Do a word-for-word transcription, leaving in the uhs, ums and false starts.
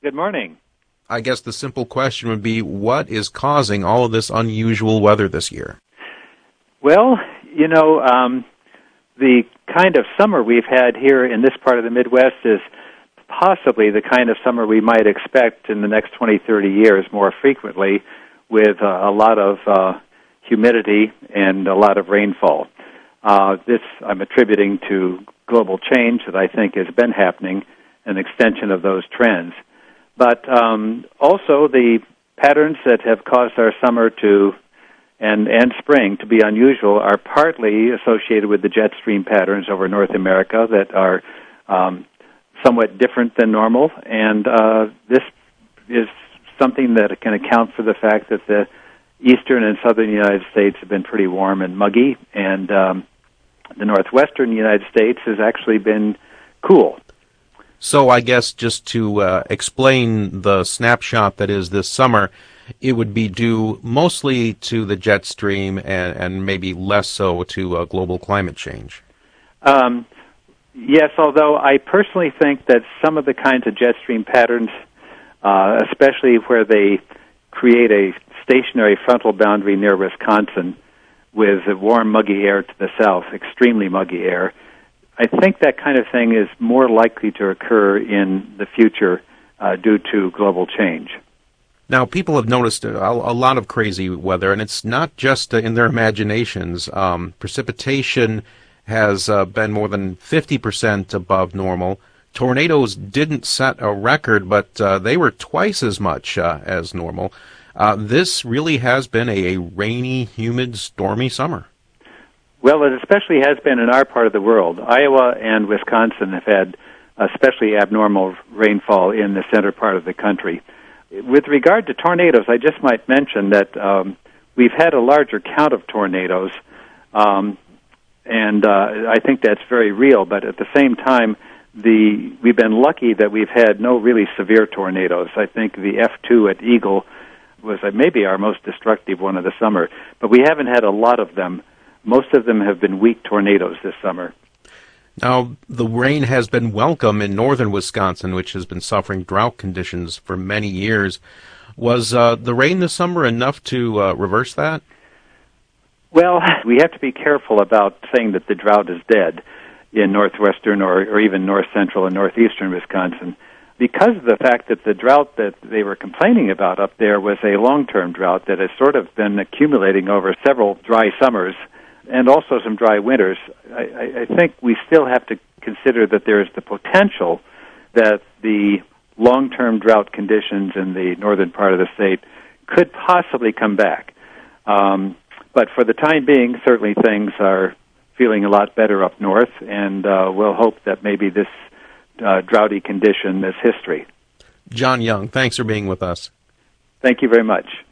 Good morning. I guess the simple question would be, what is causing all of this unusual weather this year? Well, you know, um, the kind of summer we've had here in this part of the Midwest is possibly the kind of summer we might expect in the next twenty, thirty years more frequently, with uh, a lot of uh, humidity and a lot of rainfall. Uh, this I'm attributing to global change that I think has been happening, an extension of those trends. But um, also the patterns that have caused our summer to and and spring to be unusual are partly associated with the jet stream patterns over North America that are um, somewhat different than normal, and uh, this is something that can account for the fact that the eastern and southern United States have been pretty warm and muggy, and um, the northwestern United States has actually been cool. So I guess just to uh, explain the snapshot that is this summer, it would be due mostly to the jet stream and, and maybe less so to uh, global climate change. Um, yes, although I personally think that some of the kinds of jet stream patterns, uh, especially where they create a stationary frontal boundary near Wisconsin with the warm, muggy air to the south, extremely muggy air, I think that kind of thing is more likely to occur in the future uh, due to global change. Now, people have noticed a, a lot of crazy weather, and it's not just uh, in their imaginations. Um, precipitation has uh, been more than fifty percent above normal. Tornadoes didn't set a record, but uh, they were twice as much uh, as normal. Uh, this really has been a, a rainy, humid, stormy summer. Well, it especially has been in our part of the world. Iowa and Wisconsin have had especially abnormal rainfall in the center part of the country. With regard to tornadoes, I just might mention that um, we've had a larger count of tornadoes, um, and uh, I think that's very real. But at the same time, the we've been lucky that we've had no really severe tornadoes. I think the F two at Eagle was uh, maybe our most destructive one of the summer, but we haven't had a lot of them. Most of them have been weak tornadoes this summer. Now, the rain has been welcome in northern Wisconsin, which has been suffering drought conditions for many years. Was uh, the rain this summer enough to uh, reverse that? Well, we have to be careful about saying that the drought is dead in northwestern or, or even north central and northeastern Wisconsin, because of the fact that the drought that they were complaining about up there was a long-term drought that has sort of been accumulating over several dry summers and also some dry winters. I, I think we still have to consider that there is the potential that the long-term drought conditions in the northern part of the state could possibly come back. Um, but for the time being, certainly things are feeling a lot better up north, and uh, we'll hope that maybe this uh, droughty condition is history. John Young, thanks for being with us. Thank you very much.